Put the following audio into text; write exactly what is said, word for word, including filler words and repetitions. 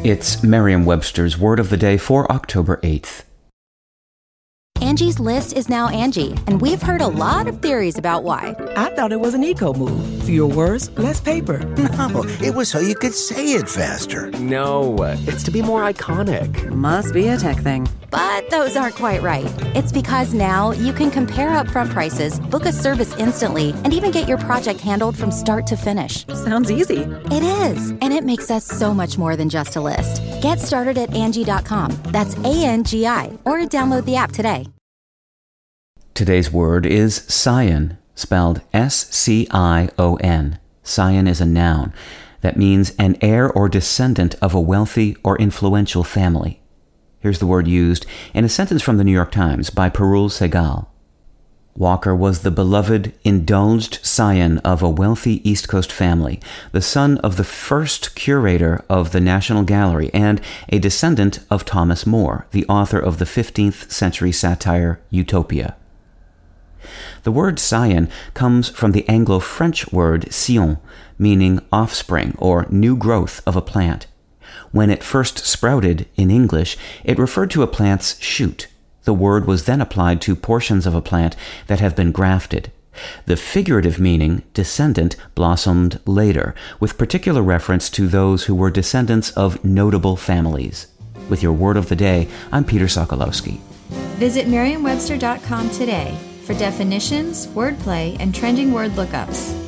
It's Merriam-Webster's Word of the Day for October eighth. Angie's List is now Angie, and we've heard a lot of theories about why. I thought it was an eco-move. Fewer words, less paper. No, it was so you could say it faster. No, it's to be more iconic. Must be a tech thing. But those aren't quite right. It's because now you can compare upfront prices, book a service instantly, and even get your project handled from start to finish. Sounds easy. It is, and it makes us so much more than just a list. Get started at Angie dot com. That's A N G I, or download the app today. Today's word is scion, spelled S C I O N. Scion is a noun that means an heir or descendant of a wealthy or influential family. Here's the word used in a sentence from the New York Times by Parul Segal. Walker was the beloved, indulged scion of a wealthy East Coast family, the son of the first curator of the National Gallery, and a descendant of Thomas More, the author of the fifteenth century satire Utopia. The word scion comes from the Anglo-French word scion, meaning offspring or new growth of a plant. When it first sprouted in English, it referred to a plant's shoot. The word was then applied to portions of a plant that have been grafted. The figurative meaning, descendant, blossomed later, with particular reference to those who were descendants of notable families. With your Word of the Day, I'm Peter Sokolowski. Visit Merriam Webster dot com today for definitions, wordplay, and trending word lookups.